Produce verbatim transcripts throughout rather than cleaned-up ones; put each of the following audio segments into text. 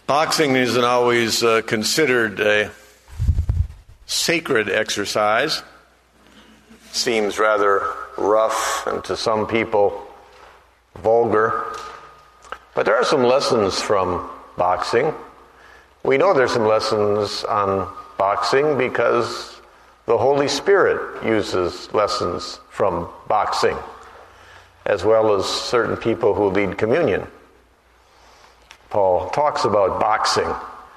Boxing isn't always uh, considered a sacred exercise. Seems rather rough and to some people vulgar. But there are some lessons from boxing. We know there's some lessons on boxing because the Holy Spirit uses lessons from boxing, as well as certain people who lead communion. Paul talks about boxing,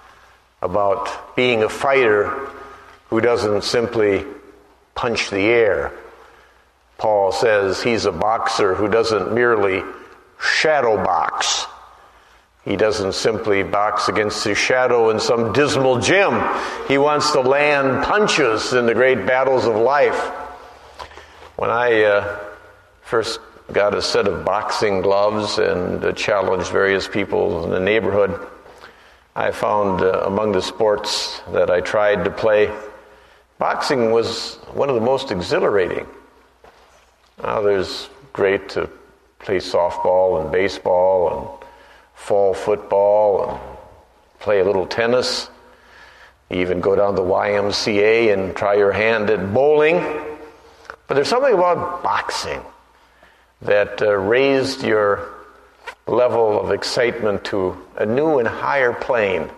about being a fighter who doesn't simply punch the air. Paul says he's a boxer who doesn't merely shadow box. He doesn't simply box against his shadow in some dismal gym. He wants to land punches in the great battles of life. When I uh, first got a set of boxing gloves and uh, challenged various people in the neighborhood, I found uh, among the sports that I tried to play, boxing was one of the most exhilarating. Now, there's great to play softball and baseball and fall football and play a little tennis. You even go down to the Y M C A and try your hand at bowling. But there's something about boxing that uh, raised your level of excitement to a new and higher plane.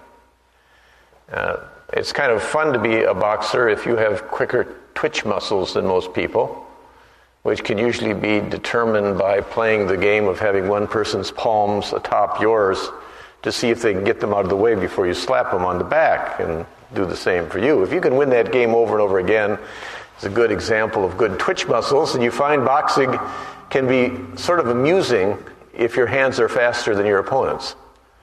Uh, it's kind of fun to be a boxer if you have quicker twitch muscles than most people, which can usually be determined by playing the game of having one person's palms atop yours to see if they can get them out of the way before you slap them on the back, and do the same for you. If you can win that game over and over again, it's a good example of good twitch muscles, and you find boxing can be sort of amusing if your hands are faster than your opponent's.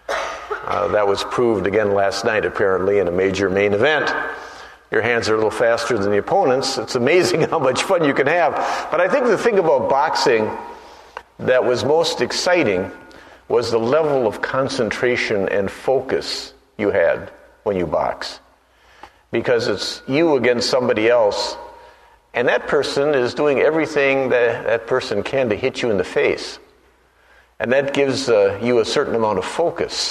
Uh, that was proved again last night, apparently, in a major main event. Your hands are a little faster than the opponent's. It's amazing how much fun you can have. But I think the thing about boxing that was most exciting was the level of concentration and focus you had when you box. Because it's you against somebody else, and that person is doing everything that that person can to hit you in the face. And that gives uh, you a certain amount of focus.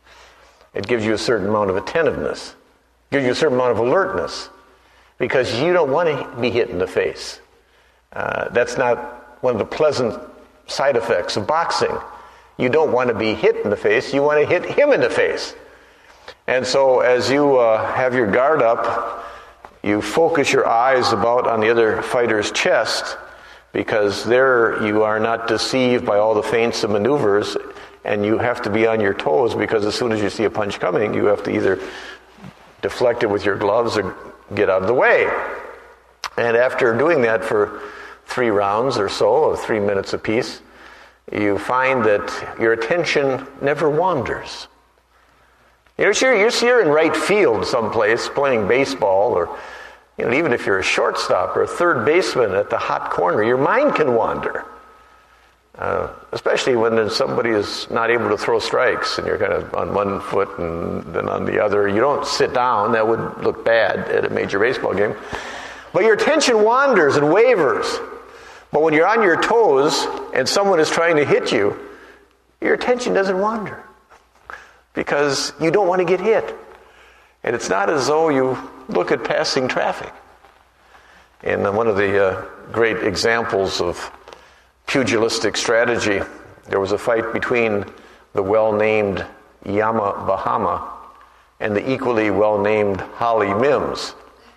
It gives you a certain amount of attentiveness. It gives you a certain amount of alertness. Because you don't want to be hit in the face. Uh, that's not one of the pleasant side effects of boxing. You don't want to be hit in the face. You want to hit him in the face. And so as you uh, have your guard up, you focus your eyes about on the other fighter's chest, because there you are not deceived by all the feints and maneuvers, and you have to be on your toes, because as soon as you see a punch coming, you have to either deflect it with your gloves or get out of the way. And after doing that for three rounds or so, or three minutes apiece, you find that your attention never wanders. You know, you're, you're in right field someplace playing baseball, or you know, even if you're a shortstop or a third baseman at the hot corner, your mind can wander. Uh, especially when somebody is not able to throw strikes and you're kind of on one foot and then on the other. You don't sit down. That would look bad at a major baseball game. But your attention wanders and wavers. But when you're on your toes and someone is trying to hit you, your attention doesn't wander, because you don't want to get hit. And it's not as though you look at passing traffic. And one of the uh, great examples of pugilistic strategy, there was a fight between the well-named Yama Bahama and the equally well-named Holly Mims.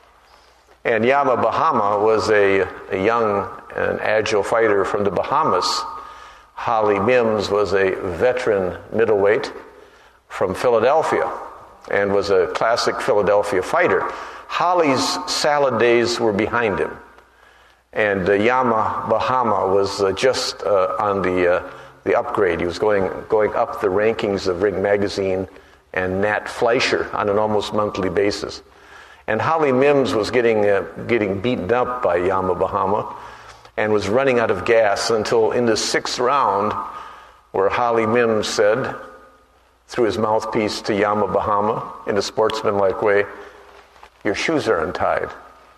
And Yama Bahama was a, a young and agile fighter from the Bahamas. Holly Mims was a veteran middleweight from Philadelphia and was a classic Philadelphia fighter. Holly's salad days were behind him. And uh, Yama Bahama was uh, just uh, on the uh, the upgrade. He was going going up the rankings of Ring Magazine and Nat Fleischer on an almost monthly basis. And Holly Mims was getting uh, getting beaten up by Yama Bahama and was running out of gas until in the sixth round, where Holly Mims said, through his mouthpiece to Yama Bahama in a sportsmanlike way, "Your shoes are untied."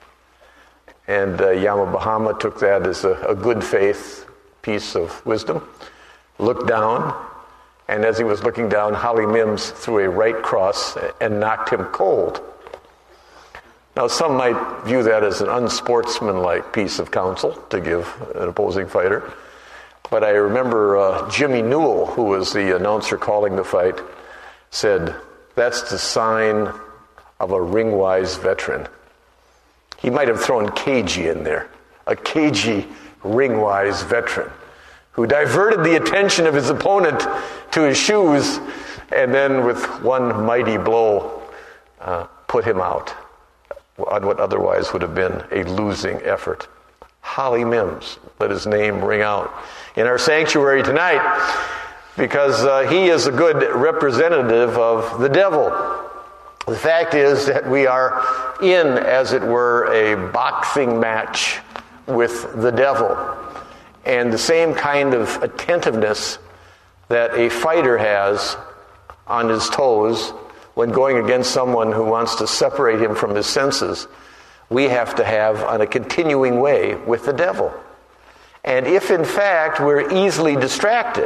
And uh, Yama Bahama took that as a, a good faith piece of wisdom, looked down, and as he was looking down, Holly Mims threw a right cross and knocked him cold. Now, some might view that as an unsportsmanlike piece of counsel to give an opposing fighter. But I remember uh, Jimmy Newell, who was the announcer calling the fight, said, "That's the sign of a ring-wise veteran." He might have thrown cagey in there, a cagey, ring-wise veteran who diverted the attention of his opponent to his shoes and then with one mighty blow uh, put him out on what otherwise would have been a losing effort. Holly Mims, let his name ring out in our sanctuary tonight, because uh, he is a good representative of the devil. The fact is that we are in, as it were, a boxing match with the devil. And the same kind of attentiveness that a fighter has on his toes when going against someone who wants to separate him from his senses, we have to have on a continuing way with the devil. And if in fact we're easily distracted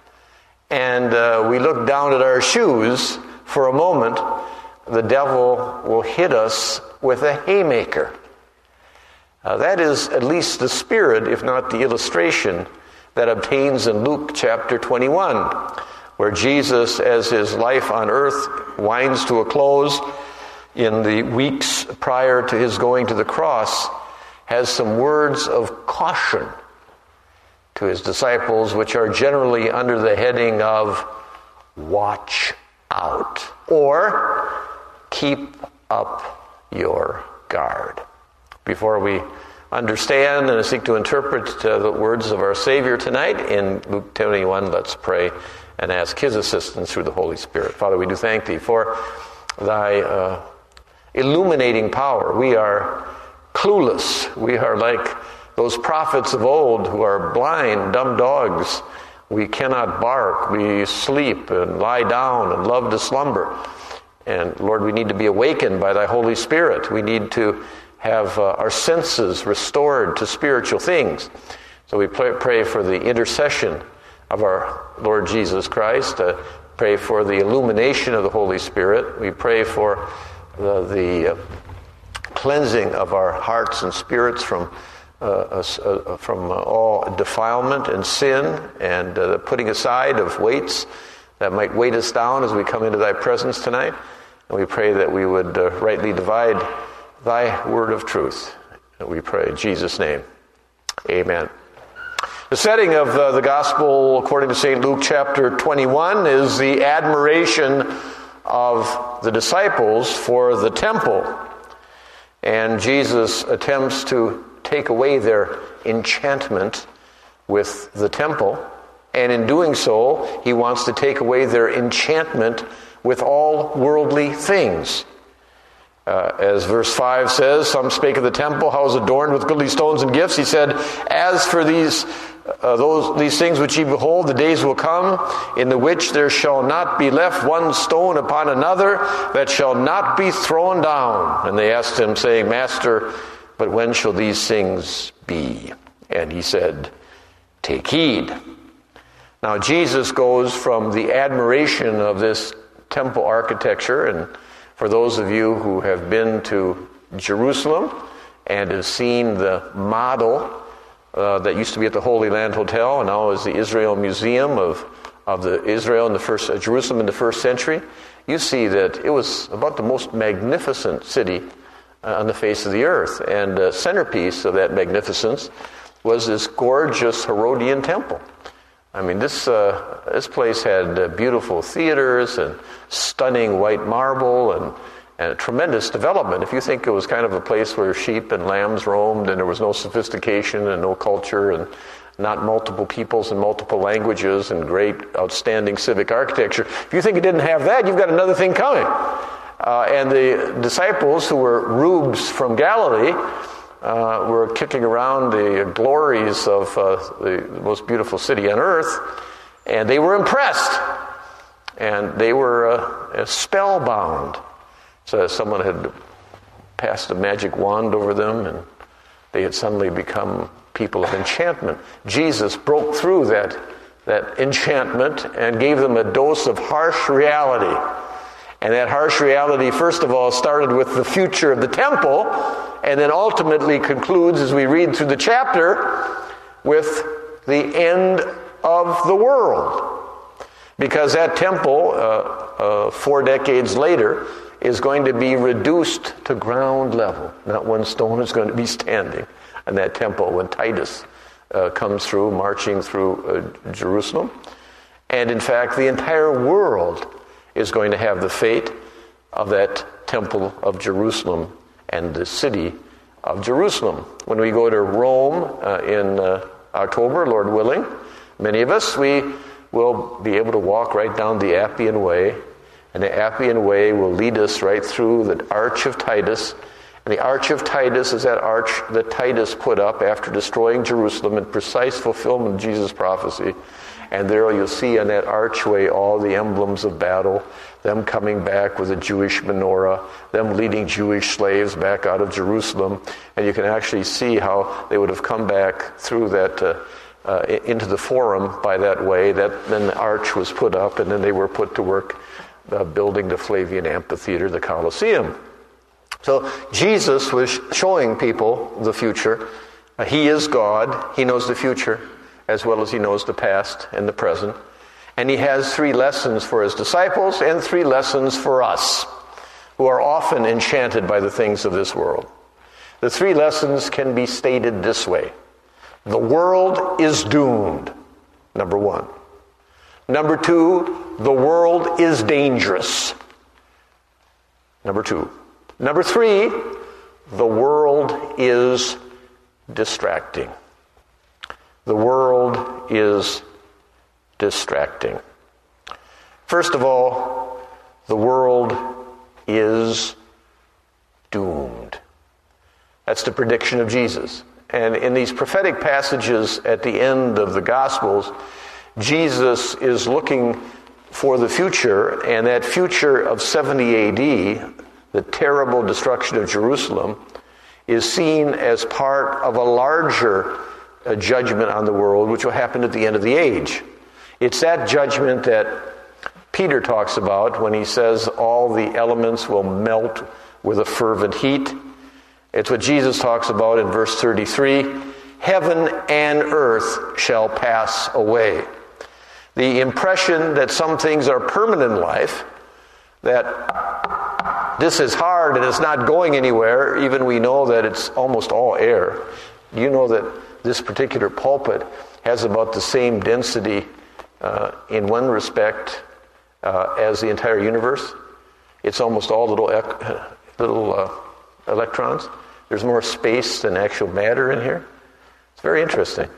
and uh, we look down at our shoes for a moment, the devil will hit us with a haymaker. Uh, that is at least the spirit, if not the illustration, that obtains in Luke chapter twenty-one, where Jesus, as his life on earth winds to a close in the weeks prior to his going to the cross, has some words of caution to his disciples, which are generally under the heading of "watch out," or "keep up your guard." Before we understand and seek to interpret uh, the words of our Savior tonight in Luke twenty-one, let's pray and ask his assistance through the Holy Spirit. Father, we do thank thee for thy uh, illuminating power. We are clueless. We are like those prophets of old who are blind, dumb dogs. We cannot bark. We sleep and lie down and love to slumber. And Lord, we need to be awakened by thy Holy Spirit. We need to have uh, our senses restored to spiritual things. So we pray, pray for the intercession of our Lord Jesus Christ. Uh, pray for the illumination of the Holy Spirit. We pray for the, the uh, cleansing of our hearts and spirits from uh, uh, from uh, all defilement and sin, and uh, the putting aside of weights that might weight us down as we come into thy presence tonight. And we pray that we would uh, rightly divide thy word of truth. And we pray in Jesus' name. Amen. The setting of uh, the gospel according to Saint Luke chapter twenty-one is the admiration of the disciples for the temple. And Jesus attempts to take away their enchantment with the temple. And in doing so, he wants to take away their enchantment with all worldly things. Uh, as verse five says, some spake of the temple, how is adorned with goodly stones and gifts. He said, as for these uh, those these things which ye behold, the days will come, in the which there shall not be left one stone upon another, that shall not be thrown down. And they asked him, saying, Master, but when shall these things be? And he said, take heed. Now Jesus goes from the admiration of this temple architecture, and for those of you who have been to Jerusalem and have seen the model uh, that used to be at the Holy Land Hotel and now is the Israel Museum of, of the Israel in the first uh, Jerusalem in the first century, you see that it was about the most magnificent city uh, on the face of the earth. And the centerpiece of that magnificence was this gorgeous Herodian temple. I mean, this uh, this place had uh, beautiful theaters and stunning white marble and, and a tremendous development. If you think it was kind of a place where sheep and lambs roamed and there was no sophistication and no culture and not multiple peoples and multiple languages and great, outstanding civic architecture, if you think it didn't have that, you've got another thing coming. Uh, and the disciples, who were rubes from Galilee, Uh, were kicking around the glories of uh, the most beautiful city on earth, and they were impressed, and they were uh, spellbound. So someone had passed a magic wand over them, and they had suddenly become people of enchantment. Jesus broke through that that enchantment, and gave them a dose of harsh reality. And that harsh reality, first of all, started with the future of the temple, and then ultimately concludes, as we read through the chapter, with the end of the world. Because that temple, uh, uh, four decades later, is going to be reduced to ground level. Not one stone is going to be standing in that temple when Titus uh, comes through, marching through uh, Jerusalem. And in fact, the entire world is going to have the fate of that temple of Jerusalem and the city of Jerusalem. When we go to Rome uh, in uh, October, Lord willing, many of us, we will be able to walk right down the Appian Way, and the Appian Way will lead us right through the Arch of Titus. And the Arch of Titus is that arch that Titus put up after destroying Jerusalem in precise fulfillment of Jesus' prophecy. And there you'll see on that archway all the emblems of battle, them coming back with a Jewish menorah, them leading Jewish slaves back out of Jerusalem. And you can actually see how they would have come back through that uh, uh, into the forum by that way. That then the arch was put up, and then they were put to work uh, building the Flavian Amphitheater, the Colosseum. So Jesus was showing people the future. Uh, he is God. He knows the future as well as he knows the past and the present. And he has three lessons for his disciples and three lessons for us, who are often enchanted by the things of this world. The three lessons can be stated this way. The world is doomed, number one. Number two, the world is dangerous. Number two. Number three, the world is distracting. The world is distracting. First of all, the world is doomed. That's the prediction of Jesus. And in these prophetic passages at the end of the Gospels, Jesus is looking for the future, and that future of seventy A D, the terrible destruction of Jerusalem, is seen as part of a larger uh, judgment on the world, which will happen at the end of the age. It's that judgment that Peter talks about when he says all the elements will melt with a fervent heat. It's what Jesus talks about in verse thirty-three. Heaven and earth shall pass away. The impression that some things are permanent in life, that this is hard and it's not going anywhere, even we know that it's almost all air. You know that this particular pulpit has about the same density uh, in one respect uh, as the entire universe. It's almost all little ec- little uh, electrons. There's more space than actual matter in here. It's very interesting.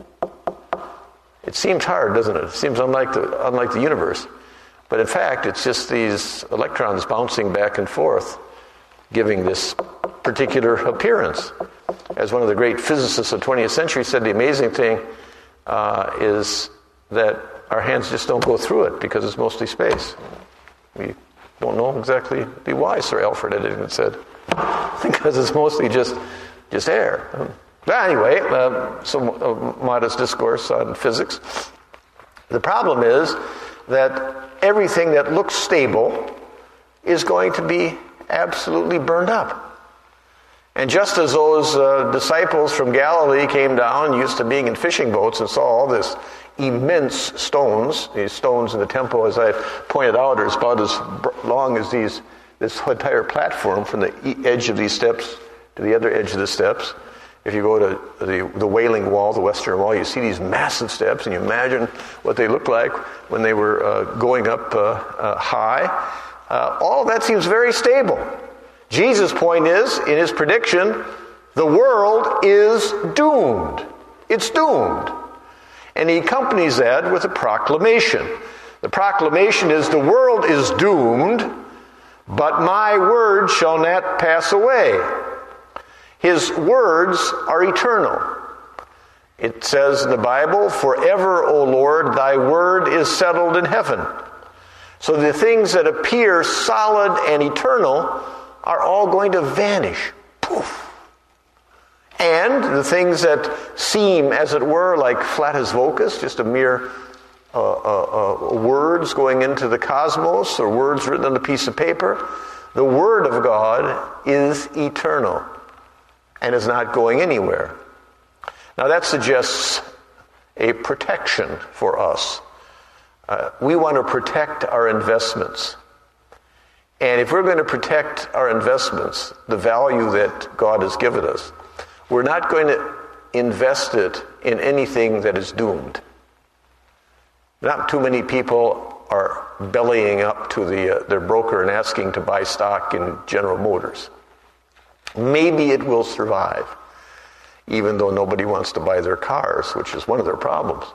It seems hard, doesn't it? It seems unlike the unlike the universe. But in fact, it's just these electrons bouncing back and forth, giving this particular appearance. As one of the great physicists of the twentieth century said, the amazing thing uh, is that our hands just don't go through it because it's mostly space. We don't know exactly why Sir Alfred Eddington said. Because it's mostly just just air. Um, but anyway, uh, some uh, modest discourse on physics. The problem is that everything that looks stable is going to be absolutely burned up. And just as those uh, disciples from Galilee came down, used to being in fishing boats, and saw all this immense stones, these stones in the temple, as I've pointed out, are about as long as these this entire platform from the edge of these steps to the other edge of the steps. If you go to the, the Wailing Wall, the Western Wall, you see these massive steps, and you imagine what they looked like when they were uh, going up uh, uh, high. Uh, all that seems very stable. Jesus' point is, in his prediction, the world is doomed. It's doomed. And he accompanies that with a proclamation. The proclamation is, the world is doomed, but my word shall not pass away. His words are eternal. It says in the Bible, forever, O Lord, thy word is settled in heaven. So the things that appear solid and eternal are all going to vanish. Poof. And the things that seem, as it were, like flatus vocus, just a mere uh, uh, uh, words going into the cosmos or words written on a piece of paper. The Word of God is eternal and is not going anywhere. Now that suggests a protection for us. Uh, we want to protect our investments. And if we're going to protect our investments, the value that God has given us, we're not going to invest it in anything that is doomed. Not too many people are bellying up to the, uh, their broker and asking to buy stock in General Motors. Maybe it will survive, even though nobody wants to buy their cars, which is one of their problems.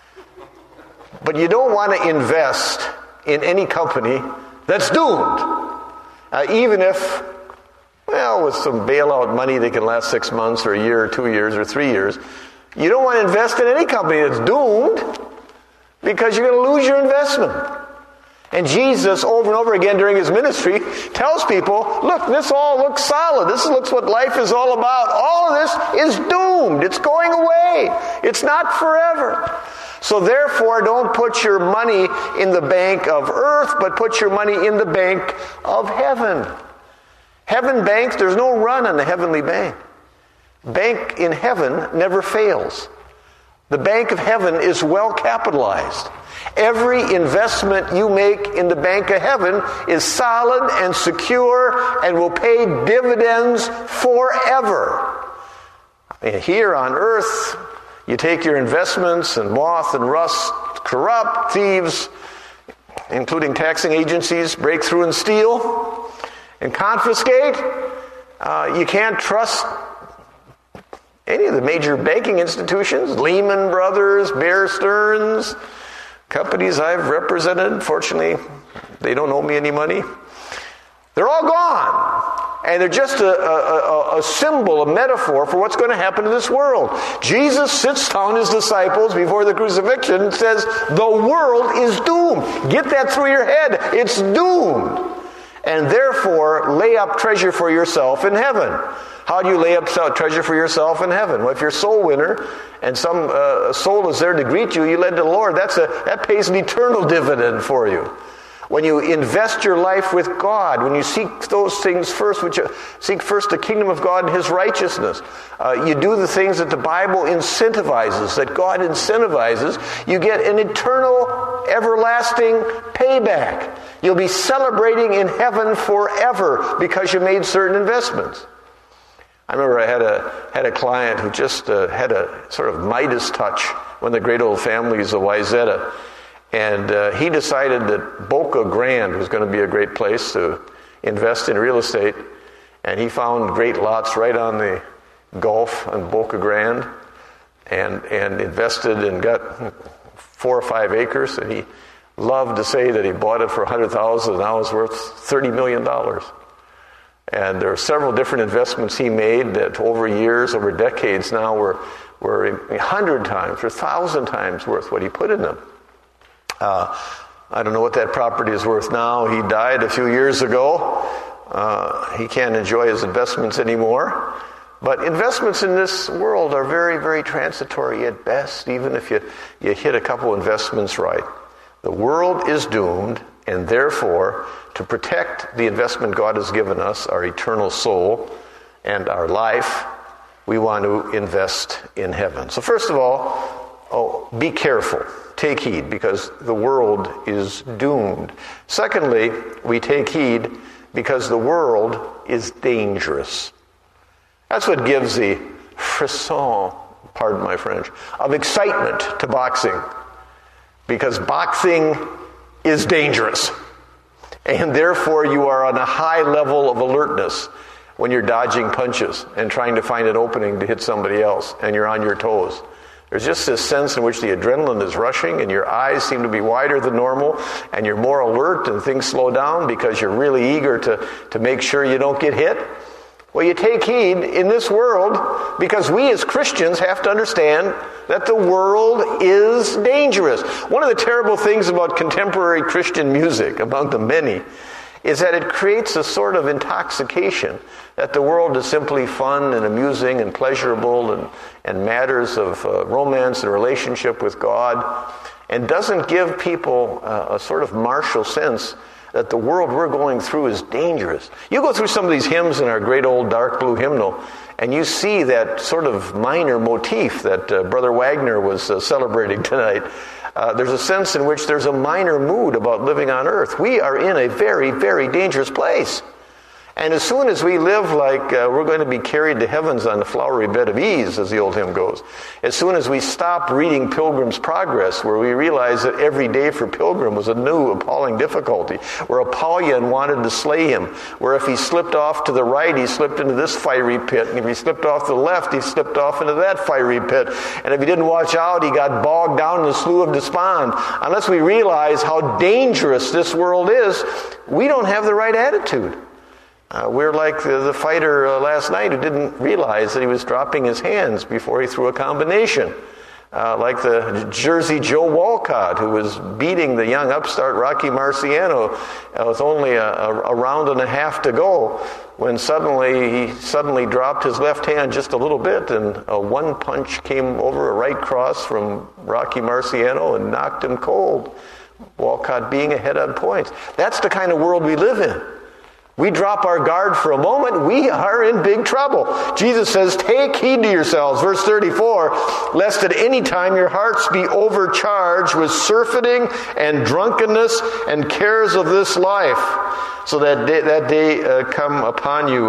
But you don't want to invest in any company that's doomed. Uh, even if, well, with some bailout money they can last six months or a year or two years or three years, you don't want to invest in any company that's doomed because you're going to lose your investment. And Jesus, over and over again during his ministry, tells people, look, this all looks solid. This looks what life is all about. All of this is doomed. It's going away. It's not forever. So therefore, don't put your money in the bank of earth, but put your money in the bank of heaven. Heaven banks, there's no run on the heavenly bank. Bank in heaven never fails. The bank of heaven is well capitalized. Every investment you make in the bank of heaven is solid and secure and will pay dividends forever. And here on earth, you take your investments and moth and rust corrupt, thieves, including taxing agencies, break through and steal and confiscate. Uh, you can't trust any of the major banking institutions, Lehman Brothers, Bear Stearns, companies I've represented. Fortunately, they don't owe me any money. They're all gone. And they're just a, a, a symbol, a metaphor for what's going to happen to this world. Jesus sits down his disciples before the crucifixion and says, the world is doomed. Get that through your head. It's doomed. And therefore, lay up treasure for yourself in heaven. How do you lay up treasure for yourself in heaven? Well, if you're a soul winner and some uh, soul is there to greet you, you led to the Lord. That's a, that pays an eternal dividend for you. When you invest your life with God, when you seek those things first, which you, seek first the kingdom of God and his righteousness, uh, you do the things that the Bible incentivizes, that God incentivizes, you get an eternal, everlasting payback. You'll be celebrating in heaven forever because you made certain investments. I remember I had a had a client who just uh, had a sort of Midas touch, one of the great old families of Wayzata. And uh, he decided that Boca Grande was going to be a great place to invest in real estate. And he found great lots right on the Gulf in Boca Grande and, and invested and got four or five acres. And he loved to say that he bought it for one hundred thousand dollars and now it's worth thirty million dollars. And there are several different investments he made that over years, over decades now, were, were a hundred times or a thousand times worth what he put in them. Uh, I don't know what that property is worth now. He died a few years ago. Uh, he can't enjoy his investments anymore. But investments in this world are very, very transitory at best, even if you, you hit a couple investments right. The world is doomed, and therefore, to protect the investment God has given us, our eternal soul and our life, we want to invest in heaven. So first of all, oh, be careful. Take heed, because the world is doomed. Secondly, we take heed because the world is dangerous. That's what gives the frisson, pardon my French, of excitement to boxing. Because boxing is dangerous. And therefore you are on a high level of alertness when you're dodging punches and trying to find an opening to hit somebody else, and you're on your toes. There's just this sense in which the adrenaline is rushing and your eyes seem to be wider than normal and you're more alert and things slow down because you're really eager to, to make sure you don't get hit. Well, you take heed in this world because we as Christians have to understand that the world is dangerous. One of the terrible things about contemporary Christian music, among the many, is that it creates a sort of intoxication that the world is simply fun and amusing and pleasurable and, and matters of uh, romance and relationship with God. and doesn't give people a, a sort of martial sense that the world we're going through is dangerous. You go through some of these hymns in our great old dark blue hymnal, and you see that sort of minor motif that uh, Brother Wagner was uh, celebrating tonight. Uh, there's a sense in which there's a minor mood about living on earth. We are in a very, very dangerous place. And as soon as we live like uh, we're going to be carried to heavens on the flowery bed of ease, as the old hymn goes, as soon as we stop reading Pilgrim's Progress, where we realize that every day for Pilgrim was a new appalling difficulty, where Apollyon wanted to slay him, where if he slipped off to the right, he slipped into this fiery pit, and if he slipped off to the left, he slipped off into that fiery pit, and if he didn't watch out, he got bogged down in the slough of despond. Unless we realize how dangerous this world is, we don't have the right attitude. Uh, we're like the, the fighter uh, last night who didn't realize that he was dropping his hands before he threw a combination. Uh, like the Jersey Joe Walcott who was beating the young upstart Rocky Marciano uh, with only a, a, a round and a half to go, when suddenly he suddenly dropped his left hand just a little bit, and a one punch came over a right cross from Rocky Marciano and knocked him cold. Walcott being ahead on points. That's the kind of world we live in. We drop our guard for a moment, we are in big trouble. Jesus says, take heed to yourselves, verse thirty-four, lest at any time your hearts be overcharged with surfeiting and drunkenness and cares of this life, so that day, that day uh, come upon you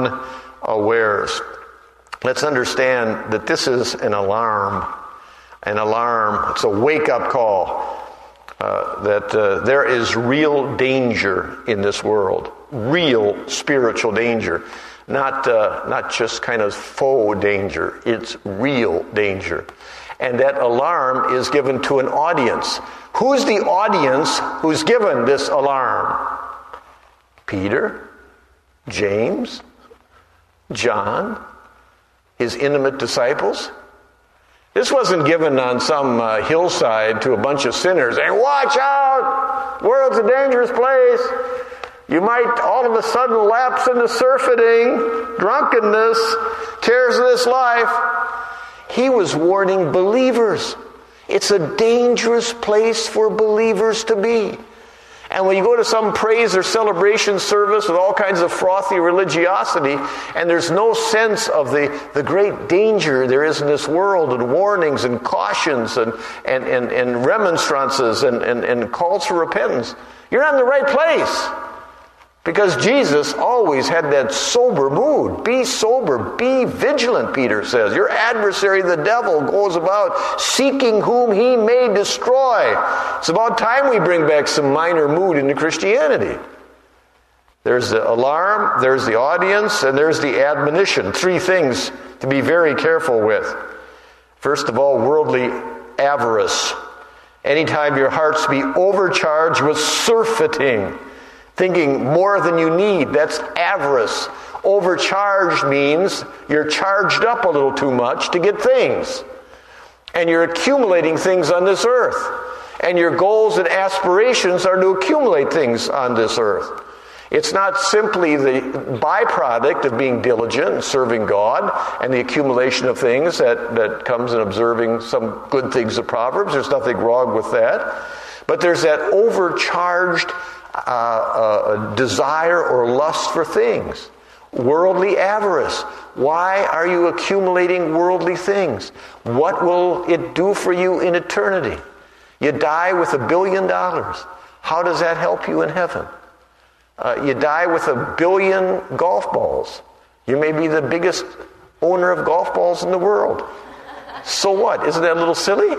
unawares. Let's understand that this is an alarm. An alarm. It's a wake-up call. Uh, that uh, there is real danger in this world. Real spiritual danger. Not uh, not just kind of faux danger. It's real danger. And that alarm is given to an audience. Who's the audience who's given this alarm? Peter, James, John, his intimate disciples. This wasn't given on some uh, hillside to a bunch of sinners saying, watch out, the world's a dangerous place. You might all of a sudden lapse into surfeiting, drunkenness, cares of this life. He was warning believers. It's a dangerous place for believers to be. And when you go to some praise or celebration service with all kinds of frothy religiosity, and there's no sense of the, the great danger there is in this world, and warnings and cautions and, and, and, and remonstrances and, and, and calls for repentance, you're not in the right place. Because Jesus always had that sober mood. Be sober, be vigilant, Peter says. Your adversary, the devil, goes about seeking whom he may destroy. It's about time we bring back some minor mood into Christianity. There's the alarm, there's the audience, and there's the admonition. Three things to be very careful with. First of all, worldly avarice. Anytime your hearts be overcharged with surfeiting, thinking more than you need, that's avarice. Overcharged means you're charged up a little too much to get things. And you're accumulating things on this earth. And your goals and aspirations are to accumulate things on this earth. It's not simply the byproduct of being diligent and serving God and the accumulation of things that, that comes in observing some good things of Proverbs. There's nothing wrong with that. But there's that overcharged Uh, uh, desire or lust for things. Worldly avarice. Why are you accumulating worldly things? What will it do for you in eternity? You die with a billion dollars. How does that help you in heaven? Uh, you die with a billion golf balls. You may be the biggest owner of golf balls in the world. So what? Isn't that a little silly?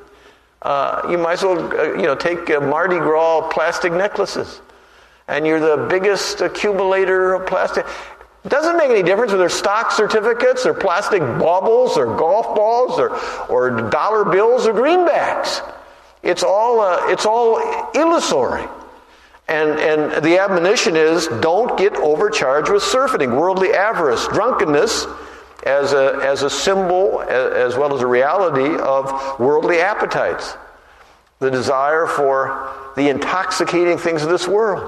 Uh, you might as well, uh, you know, take uh, Mardi Gras plastic necklaces, and you're the biggest accumulator of plastic. It doesn't make any difference whether stock certificates or plastic baubles or golf balls or or dollar bills or greenbacks. It's all uh, it's all illusory, and and the admonition is don't get overcharged with surfeiting, worldly avarice, drunkenness. As a, as a symbol, as well as a reality of worldly appetites. The desire for the intoxicating things of this world.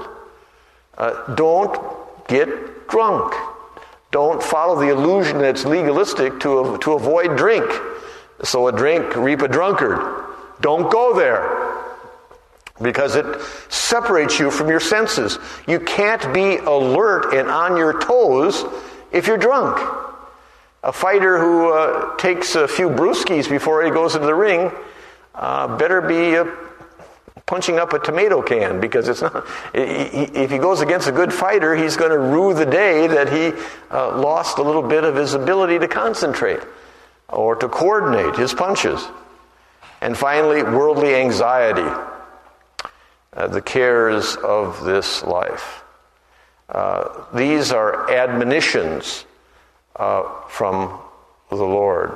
Uh, don't get drunk. Don't follow the illusion that it's legalistic to, to avoid drink. So a drink, reap a drunkard. Don't go there, because it separates you from your senses. You can't be alert and on your toes if you're drunk. A fighter who uh, takes a few brewskis before he goes into the ring uh, better be uh, punching up a tomato can, because it's not. If he goes against a good fighter, he's going to rue the day that he uh, lost a little bit of his ability to concentrate or to coordinate his punches. And finally, worldly anxiety, uh, the cares of this life. Uh, these are admonitions uh, from the Lord.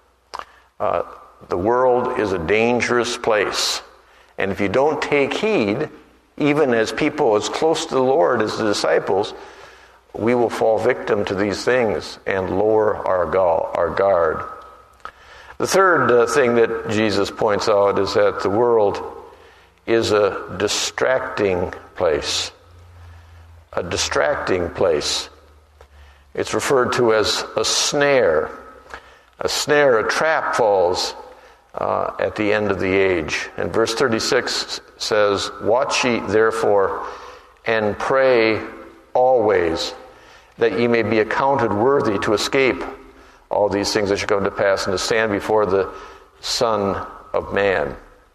Uh, the world is a dangerous place. And if you don't take heed, even as people as close to the Lord as the disciples, we will fall victim to these things and lower our guard. The third uh, thing that Jesus points out is that the world is a distracting place. A distracting place. It's referred to as a snare. A snare, a trap falls uh, at the end of the age. And verse thirty-six says, "Watch ye therefore, and pray always, that ye may be accounted worthy to escape all these things that should come to pass, and to stand before the Son of Man."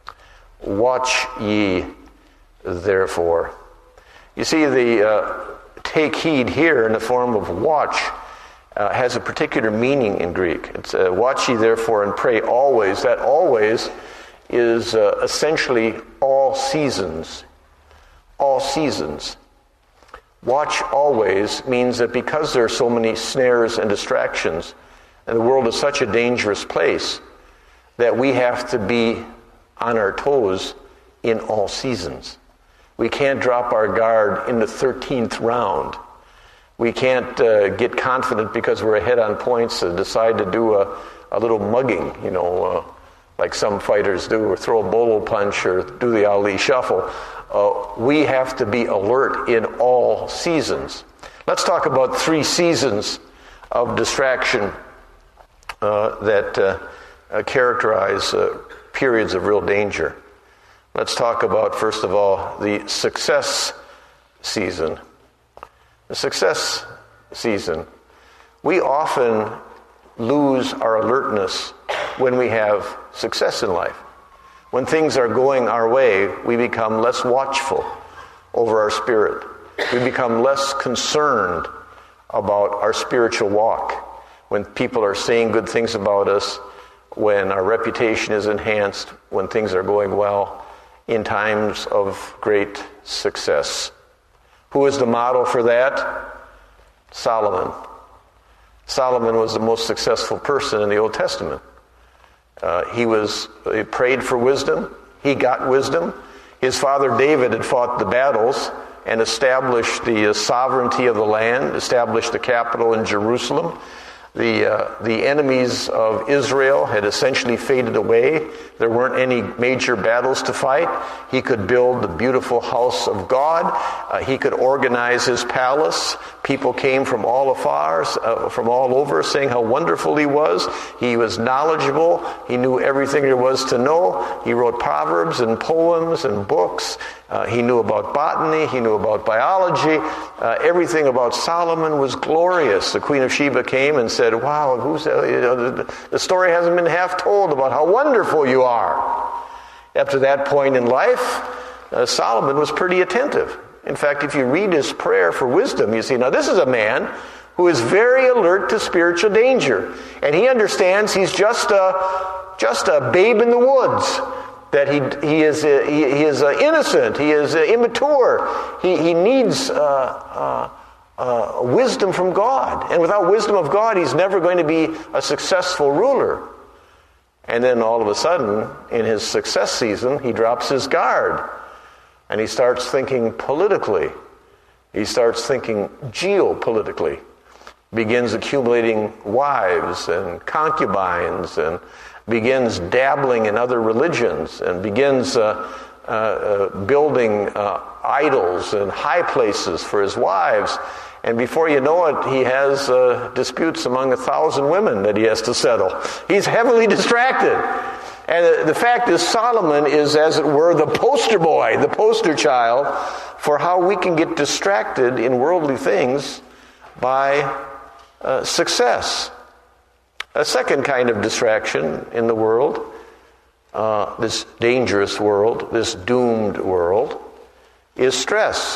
Watch ye therefore. You see, the uh, take heed here in the form of watch uh, has a particular meaning in Greek. It's uh, watch ye therefore and pray always. That always is uh, essentially all seasons. All seasons. Watch always means that because there are so many snares and distractions, and the world is such a dangerous place, that we have to be on our toes in all seasons. We can't drop our guard in the thirteenth round. We can't uh, get confident because we're ahead on points and decide to do a, a little mugging, you know, uh, like some fighters do, or throw a bolo punch or do the Ali shuffle. Uh, we have to be alert in all seasons. Let's talk about three seasons of distraction uh, that uh, uh, characterize uh, periods of real danger. Let's talk about, first of all, the success season. The success season. We often lose our alertness when we have success in life. When things are going our way, we become less watchful over our spirit. We become less concerned about our spiritual walk. When people are saying good things about us, when our reputation is enhanced, when things are going well, in times of great success. Who is the model for that? Solomon. Solomon was the most successful person in the Old Testament. Uh, he was he prayed for wisdom. He got wisdom. His father David had fought the battles and established the uh, sovereignty of the land, established the capital in Jerusalem. The uh, the enemies of Israel had essentially faded away. There weren't any major battles to fight. He could build the beautiful house of God. Uh, he could organize his palace. People came from all afar, uh, from all over, saying how wonderful he was. He was knowledgeable. He knew everything there was to know. He wrote proverbs and poems and books. Uh, he knew about botany. He knew about biology. Uh, everything about Solomon was glorious. The Queen of Sheba came and said, "Wow, who's uh, you know, the, the story hasn't been half told about how wonderful you are." Up to that point in life, uh, Solomon was pretty attentive. In fact, if you read his prayer for wisdom, you see, now this is a man who is very alert to spiritual danger. And he understands he's just a, just a babe in the woods. That he he is uh, he, he is uh, innocent. He is uh, immature. He he needs uh, uh, uh, wisdom from God, and without wisdom of God, he's never going to be a successful ruler. And then all of a sudden, in his success season, he drops his guard, and he starts thinking politically. He starts thinking geopolitically. Begins accumulating wives and concubines, and begins dabbling in other religions, and begins uh, uh, uh, building uh, idols and high places for his wives. And before you know it, he has uh, disputes among a thousand women that he has to settle. He's heavily distracted. And the fact is, Solomon is, as it were, the poster boy, the poster child for how we can get distracted in worldly things by uh, success. A second kind of distraction in the world, uh, this dangerous world, this doomed world, is stress.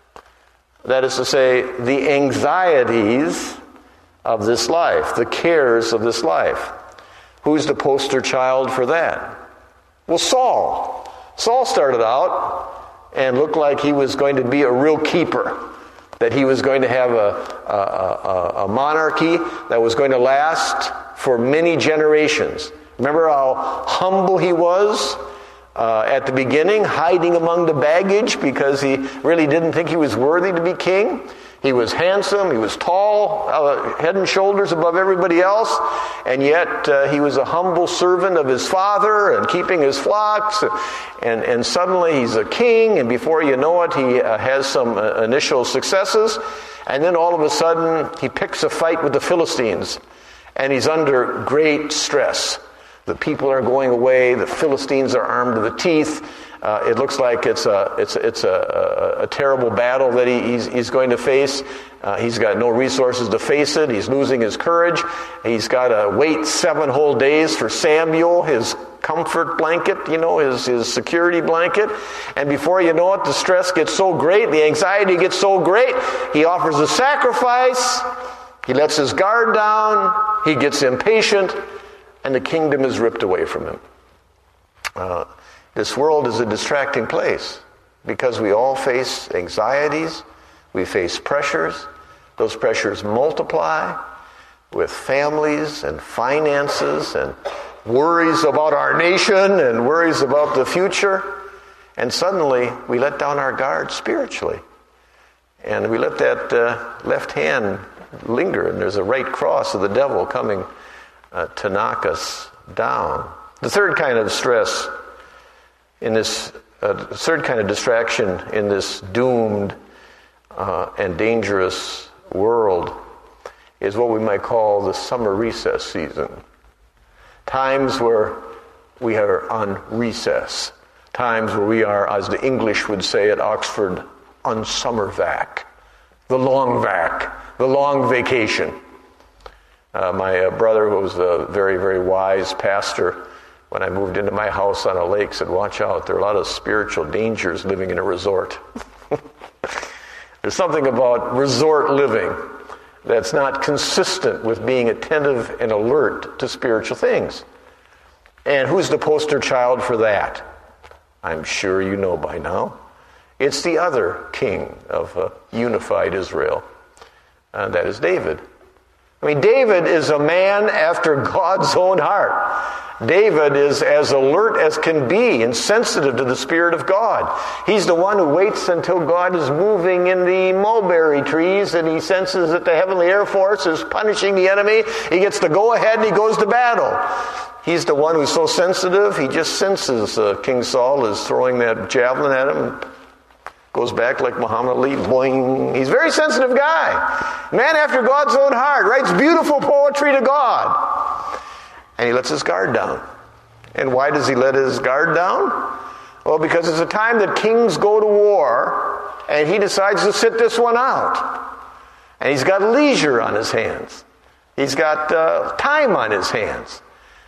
That is to say, the anxieties of this life, the cares of this life. Who's the poster child for that? Well, Saul. Saul started out and looked like he was going to be a real keeper, that he was going to have a, a, a, a monarchy that was going to last for many generations. Remember how humble he was uh, at the beginning, hiding among the baggage because he really didn't think he was worthy to be king? He was handsome, he was tall, uh, head and shoulders above everybody else, and yet uh, he was a humble servant of his father and keeping his flocks, and, and suddenly he's a king, and before you know it, he uh, has some uh, initial successes, and then all of a sudden he picks a fight with the Philistines, and he's under great stress. The people are going away, the Philistines are armed to the teeth. Uh, it looks like it's a it's it's a, a, a terrible battle that he, he's he's going to face. Uh, he's got no resources to face it. He's losing his courage. He's got to wait seven whole days for Samuel, his comfort blanket, you know, his his security blanket. And before you know it, the stress gets so great, the anxiety gets so great, he offers a sacrifice. He lets his guard down. He gets impatient, and the kingdom is ripped away from him. Uh, This world is a distracting place because we all face anxieties, we face pressures. Those pressures multiply with families and finances and worries about our nation and worries about the future. And suddenly we let down our guard spiritually. And we let that uh, left hand linger, and there's a right cross of the devil coming uh, to knock us down. The third kind of stress in this uh, third kind of distraction in this doomed uh, and dangerous world is what we might call the summer recess season. Times where we are on recess. Times where we are, as the English would say at Oxford, on summer vac. The long vac. The long vacation. Uh, my uh, brother, who was a very, very wise pastor, when I moved into my house on a lake, said, watch out, there are a lot of spiritual dangers living in a resort. There's something about resort living that's not consistent with being attentive and alert to spiritual things. And who's the poster child for that? I'm sure you know by now. It's the other king of uh, unified Israel, and that is David. I mean, David is a man after God's own heart. David is as alert as can be and sensitive to the Spirit of God. He's the one who waits until God is moving in the mulberry trees and he senses that the heavenly air force is punishing the enemy. He gets to go ahead and he goes to battle. He's the one who's so sensitive, he just senses uh, King Saul is throwing that javelin at him and goes back like Muhammad Ali, boing. He's a very sensitive guy. Man after God's own heart, writes beautiful poetry to God. And he lets his guard down. And why does he let his guard down? Well, because it's a time that kings go to war, and he decides to sit this one out. And he's got leisure on his hands. He's got uh, time on his hands.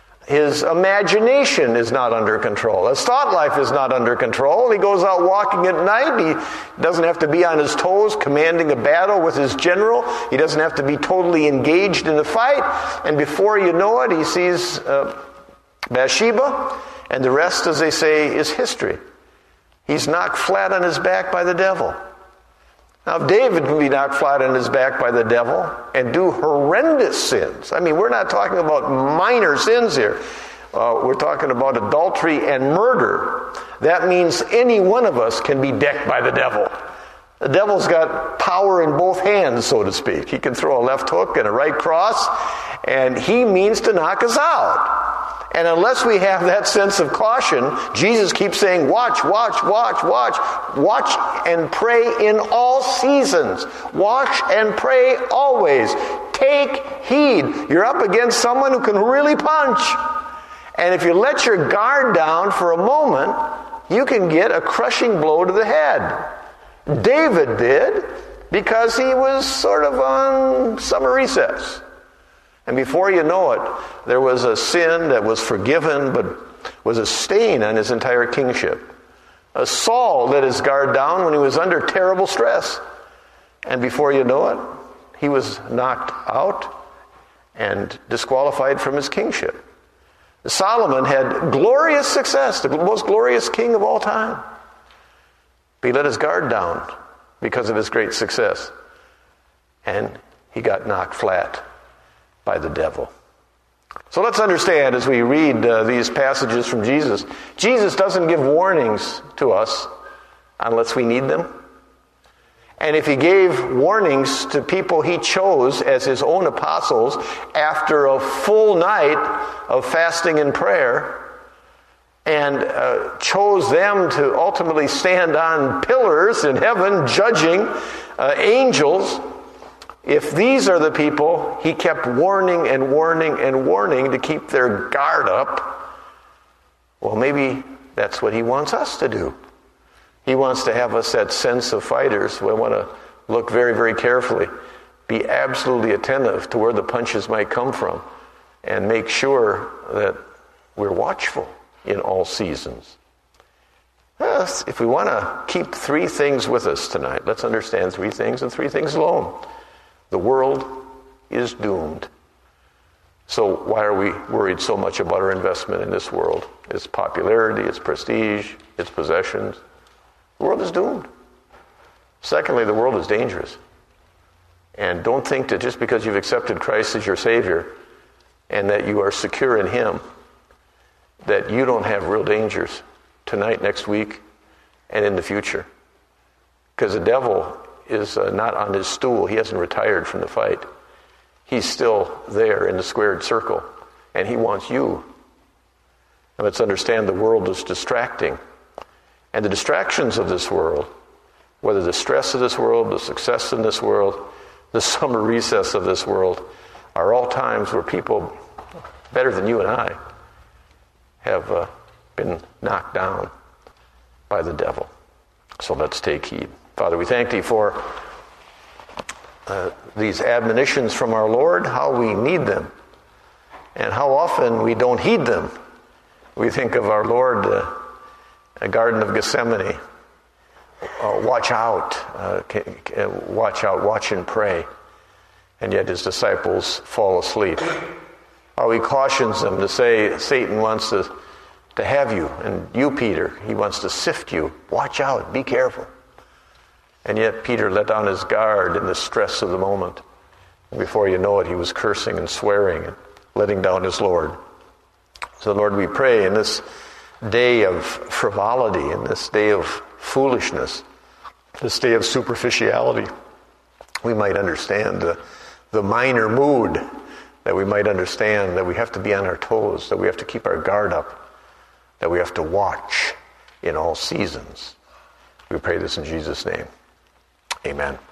His imagination is not under control. His thought life is not under control. He goes out walking at night. He doesn't have to be on his toes commanding a battle with his general. He doesn't have to be totally engaged in the fight. And before you know it, he sees uh, Bathsheba. And the rest, as they say, is history. He's knocked flat on his back by the devil. Now, David can be knocked flat on his back by the devil and do horrendous sins. I mean, we're not talking about minor sins here. Uh, we're talking about adultery and murder. That means any one of us can be decked by the devil. The devil's got power in both hands, so to speak. He can throw a left hook and a right cross, and he means to knock us out. And unless we have that sense of caution, Jesus keeps saying, watch, watch, watch, watch. Watch and pray in all seasons. Watch and pray always. Take heed. You're up against someone who can really punch. And if you let your guard down for a moment, you can get a crushing blow to the head. David did, because he was sort of on summer recess. And before you know it, there was a sin that was forgiven, but was a stain on his entire kingship. Uh, Saul let his guard down when he was under terrible stress. And before you know it, he was knocked out and disqualified from his kingship. Solomon had glorious success, the most glorious king of all time. But he let his guard down because of his great success. And he got knocked flat by the devil. So let's understand as we read uh, these passages from Jesus, Jesus doesn't give warnings to us unless we need them. And if he gave warnings to people he chose as his own apostles after a full night of fasting and prayer, and uh, chose them to ultimately stand on pillars in heaven judging uh, angels, if these are the people he kept warning and warning and warning to keep their guard up, well, maybe that's what he wants us to do. He wants to have us that sense of fighters. We want to look very, very carefully, be absolutely attentive to where the punches might come from, and make sure that we're watchful in all seasons. Well, if we want to keep three things with us tonight, let's understand three things and three things alone. The world is doomed. So why are we worried so much about our investment in this world? Its popularity, its prestige, its possessions. The world is doomed. Secondly, the world is dangerous. And don't think that just because you've accepted Christ as your Savior and that you are secure in Him, that you don't have real dangers tonight, next week, and in the future. Because the devil is uh, not on his stool. He hasn't retired from the fight. He's still there in the squared circle, and he wants you. And let's understand the world is distracting. And the distractions of this world, whether the stress of this world, the success in this world, the summer recess of this world, are all times where people better than you and I have uh, been knocked down by the devil. So let's take heed. Father, we thank Thee for uh, these admonitions from our Lord, how we need them, and how often we don't heed them. We think of our Lord, uh, a Garden of Gethsemane. Uh, watch out, uh, watch out, watch and pray. And yet His disciples fall asleep. How He cautions them to say, Satan wants to, to have you, and you, Peter, he wants to sift you. Watch out, be careful. And yet Peter let down his guard in the stress of the moment. And before you know it, he was cursing and swearing and letting down his Lord. So Lord, we pray in this day of frivolity, in this day of foolishness, this day of superficiality, we might understand the, the minor mood, that we might understand that we have to be on our toes, that we have to keep our guard up, that we have to watch in all seasons. We pray this in Jesus' name. Amen.